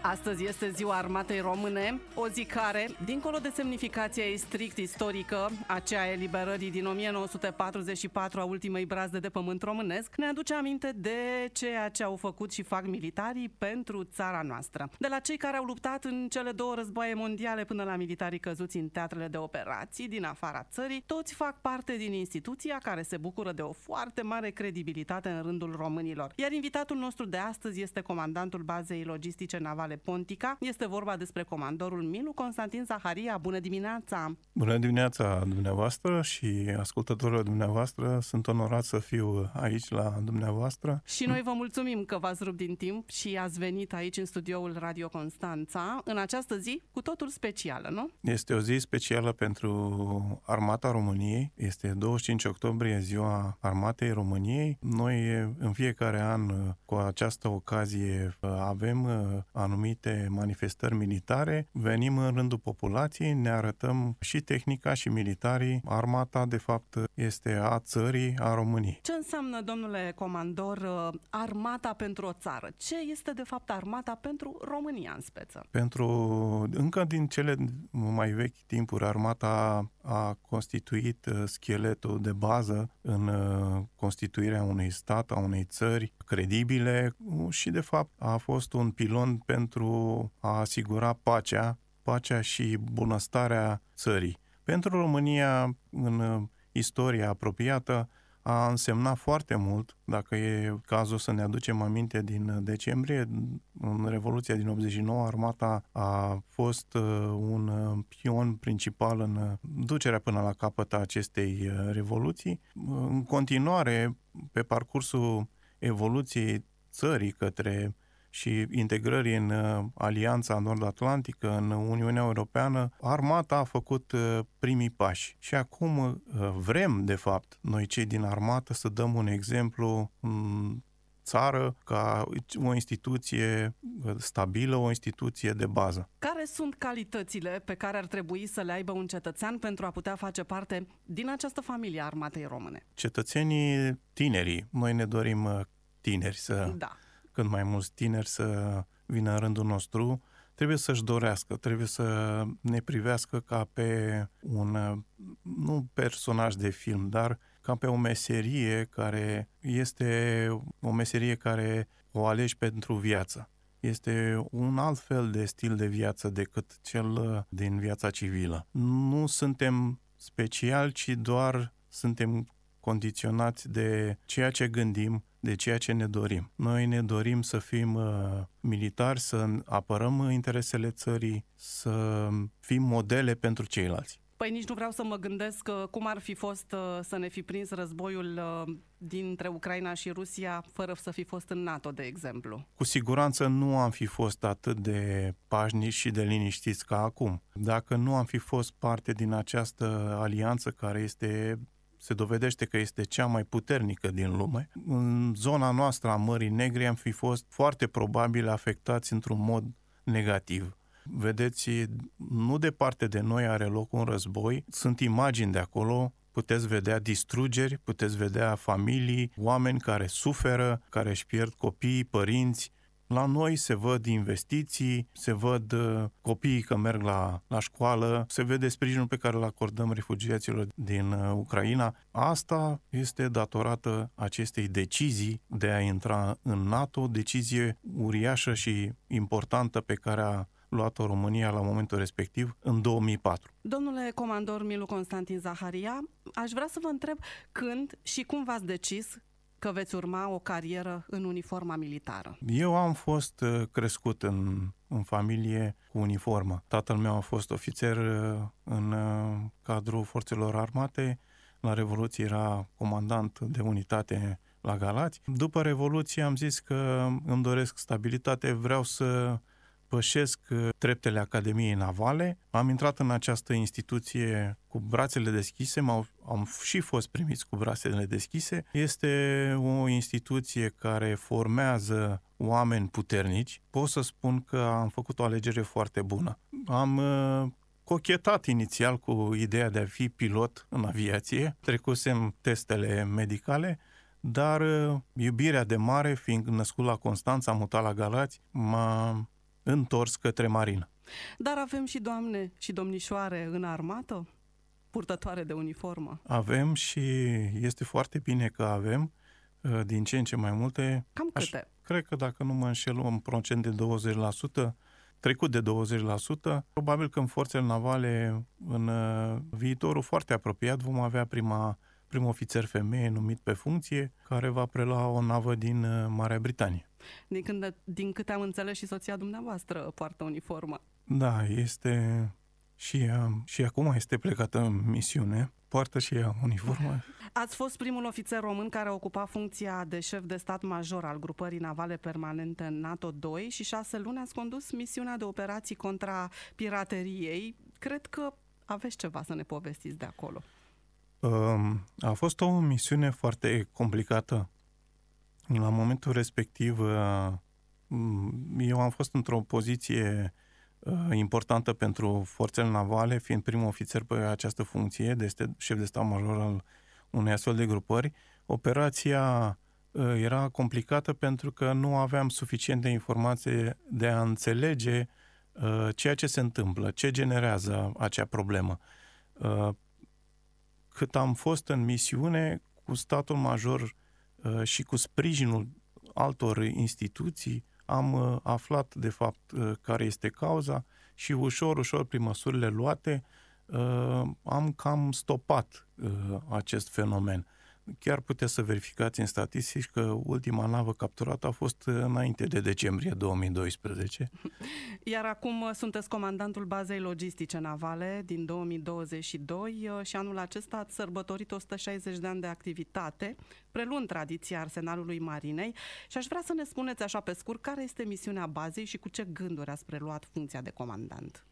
Astăzi este Ziua Armatei Române, o zi care, dincolo de semnificația ei strict istorică, aceea eliberării din 1944 a ultimei brazde de pământ românesc, ne aduce aminte de ceea ce au făcut și fac militarii pentru țara noastră. De la cei care au luptat în cele două războaie mondiale până la militarii căzuți în teatrele de operații din afara țării, toți fac parte din instituția care se bucură de o foarte mare credibilitate în rândul românilor. Iar invitatul nostru de astăzi este comandantul bazei logistice navale Pontica. Este vorba despre comandorul Milu Constantin Zaharia. Bună dimineața! Bună dimineața dumneavoastră și ascultătorilor dumneavoastră. Sunt onorat să fiu aici la dumneavoastră. Și noi vă mulțumim că v-ați rupt din timp și ați venit aici în studioul Radio Constanța în această zi cu totul specială, nu? Este o zi specială pentru Armata României. Este 25 octombrie, Ziua Armatei României. Noi în fiecare an cu această ocazie avem anumite manifestări militare, venim în rândul populației, ne arătăm și tehnica și militarii. Armata, de fapt, este a țării, a României. Ce înseamnă, domnule comandor, armata pentru o țară? Ce este, de fapt, armata pentru România în speță? Încă din cele mai vechi timpuri, armata a constituit scheletul de bază în constituirea unui stat, a unei țări credibile și, de fapt, a fost un pilon pentru a asigura pacea și bunăstarea țării. Pentru România, în istoria apropiată, a însemnat foarte mult. Dacă e cazul să ne aducem aminte din decembrie, în Revoluția din 89, armata a fost un pion principal în ducerea până la capăt a acestei revoluții. În continuare, pe parcursul evoluției țării către și integrării în Alianța Nord-Atlantică, în Uniunea Europeană, armata a făcut primii pași. Și acum vrem, de fapt, noi cei din armată să dăm un exemplu în țară ca o instituție stabilă, o instituție de bază. Care sunt calitățile pe care ar trebui să le aibă un cetățean pentru a putea face parte din această familie a Armatei Române? Cetățenii tinerii. Noi ne dorim tineri cât mai mulți tineri să vină în rândul nostru, trebuie să-și dorească, trebuie să ne privească ca pe un, nu personaj de film, dar ca pe o meserie care este o meserie care o alegi pentru viață. Este un alt fel de stil de viață decât cel din viața civilă. Nu suntem speciali, ci doar suntem condiționați de ceea ce gândim, de ceea ce ne dorim. Noi ne dorim să fim militari, să apărăm interesele țării, să fim modele pentru ceilalți. Păi nici nu vreau să mă gândesc cum ar fi fost să ne fi prins războiul dintre Ucraina și Rusia fără să fi fost în NATO, de exemplu. Cu siguranță nu am fi fost atât de pașnici și de liniștiți ca acum. Dacă nu am fi fost parte din această alianță care se dovedește că este cea mai puternică din lume, în zona noastră a Mării Negre am fi fost foarte probabil afectați într-un mod negativ. Vedeți, nu departe de noi are loc un război, sunt imagini de acolo, puteți vedea distrugeri, puteți vedea familii, oameni care suferă, care își pierd copiii, părinți. La noi se văd investiții, se văd copiii că merg la școală, se vede sprijinul pe care îl acordăm refugiaților din Ucraina. Asta este datorată acestei decizii de a intra în NATO, decizie uriașă și importantă pe care a luat-o România la momentul respectiv în 2004. Domnule comandor Milu Constantin Zaharia, aș vrea să vă întreb când și cum v-ați decis că veți urma o carieră în uniforma militară? Eu am fost crescut în familie cu uniformă. Tatăl meu a fost ofițer în cadrul forțelor armate. La Revoluție era comandant de unitate la Galați. După Revoluție am zis că îmi doresc stabilitate, vreau să pășesc treptele Academiei Navale. Am intrat în această instituție cu brațele deschise, am și fost primiți cu brațele deschise. Este o instituție care formează oameni puternici. Pot să spun că am făcut o alegere foarte bună. Am cochetat inițial cu ideea de a fi pilot în aviație. Trecusem testele medicale, dar iubirea de mare, fiind născut la Constanța, am mutat la Galați, m-a întors către marină. Dar avem și doamne și domnișoare în armată, purtătoare de uniformă. Avem și este foarte bine că avem din ce în ce mai multe. Cam câte? Cred că dacă nu mă înșel, un procent de 20%, trecut de 20%, probabil că în forțele navale, în viitorul foarte apropiat, vom avea prim ofițer femeie numit pe funcție, care va prelua o navă din Marea Britanie. Din câte am înțeles, și soția dumneavoastră poartă uniformă. Da, este și acum este plecată în misiune, poartă și ea uniformă. Ați fost primul ofițer român care a ocupat funcția de șef de stat major al grupării navale permanente NATO 2 și 6 luni ați condus misiunea de operații contra pirateriei. Cred că aveți ceva să ne povestiți de acolo. A fost o misiune foarte complicată. La momentul respectiv, eu am fost într-o poziție importantă pentru forțele navale, fiind primul ofițer pe această funcție, de șef de stat major al unei astfel de grupări. Operația era complicată pentru că nu aveam suficiente informații de a înțelege ceea ce se întâmplă, ce generează acea problemă. Cât am fost în misiune, cu statul major și cu sprijinul altor instituții, am aflat de fapt care este cauza și ușor, prin măsurile luate, am cam stopat acest fenomen. Chiar puteți să verificați în statistici că ultima navă capturată a fost înainte de decembrie 2012. Iar acum sunteți comandantul bazei logistice navale din 2022 și anul acesta ați sărbătorit 160 de ani de activitate, preluând tradiția Arsenalului Marinei, și aș vrea să ne spuneți așa pe scurt care este misiunea bazei și cu ce gânduri ați preluat funcția de comandant.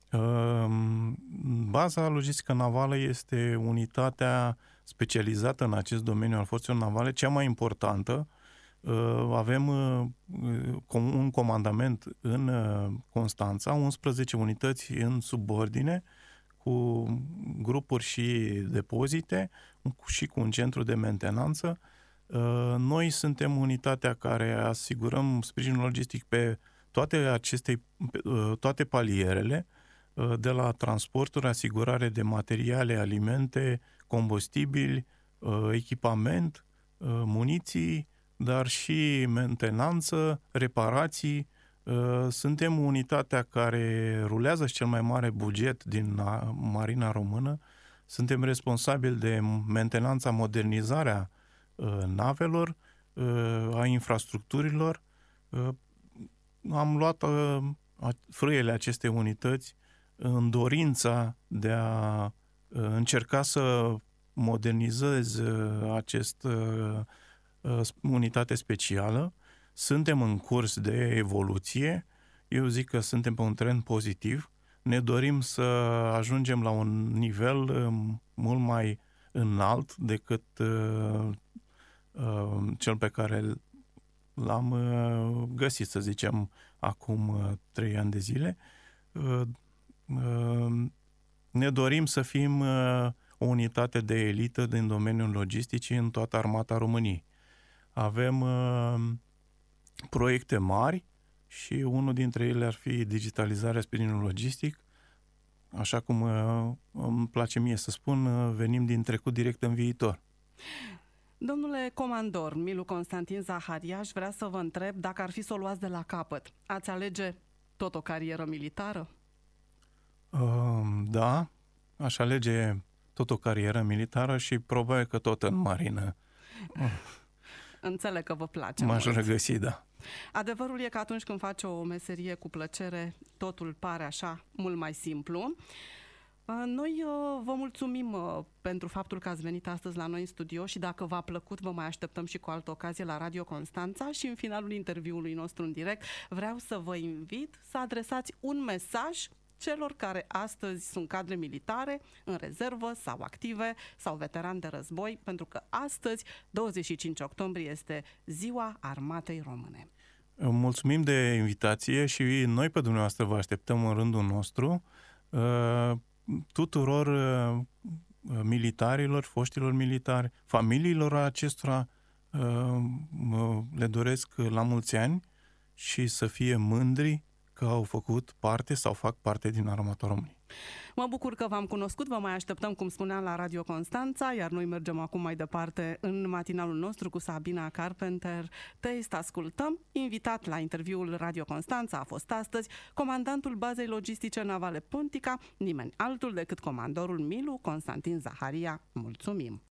Baza logistică navală este unitatea specializată în acest domeniu al forțelor navale, cea mai importantă. Avem un comandament în Constanța, 11 unități în subordine, cu grupuri și depozite și cu un centru de mentenanță. Noi suntem unitatea care asigurăm sprijinul logistic pe toate palierele, de la transporturi, asigurare de materiale, alimente, combustibili, echipament, muniții, dar și mentenanță, reparații. Suntem unitatea care rulează cel mai mare buget din Marina Română. Suntem responsabili de mentenanța, modernizarea navelor, a infrastructurilor. Am luat frâiele acestei unități în dorința de a încerca să modernizez această unitate specială. Suntem în curs de evoluție. Eu zic că suntem pe un trend pozitiv. Ne dorim să ajungem la un nivel mult mai înalt decât cel pe care l-am găsit, să zicem, acum 3 ani de zile. Ne dorim să fim o unitate de elită din domeniul logisticii în toată armata României. Avem proiecte mari și unul dintre ele ar fi digitalizarea sprijinului logistic. Așa cum îmi place mie să spun, venim din trecut direct în viitor. Domnule comandor Milu Constantin Zaharia, aș vrea să vă întreb dacă ar fi să o luați de la capăt. Ați alege tot o carieră militară? Da, aș alege tot o carieră militară și probabil că tot în marină. Înțeleg că vă place. M-aș regăsi, da. Adevărul e că atunci când faci o meserie cu plăcere, totul pare așa mult mai simplu. Noi vă mulțumim pentru faptul că ați venit astăzi la noi în studio și dacă v-a plăcut, vă mai așteptăm și cu altă ocazie la Radio Constanța și în finalul interviului nostru în direct vreau să vă invit să adresați un mesaj celor care astăzi sunt cadre militare, în rezervă sau active sau veterani de război, pentru că astăzi, 25 octombrie, este Ziua Armatei Române. Mulțumim de invitație și noi pe dumneavoastră vă așteptăm în rândul nostru. Tuturor militarilor, foștilor militari, familiilor acestora le doresc la mulți ani și să fie mândri că au făcut parte sau fac parte din Armata României. Mă bucur că v-am cunoscut, vă mai așteptăm, cum spuneam, la Radio Constanța, iar noi mergem acum mai departe în matinalul nostru cu Sabina Carpenter. Te ascultăm. Invitat la interviul Radio Constanța a fost astăzi comandantul bazei logistice navale Pontica, nimeni altul decât comandorul Milu Constantin Zaharia. Mulțumim!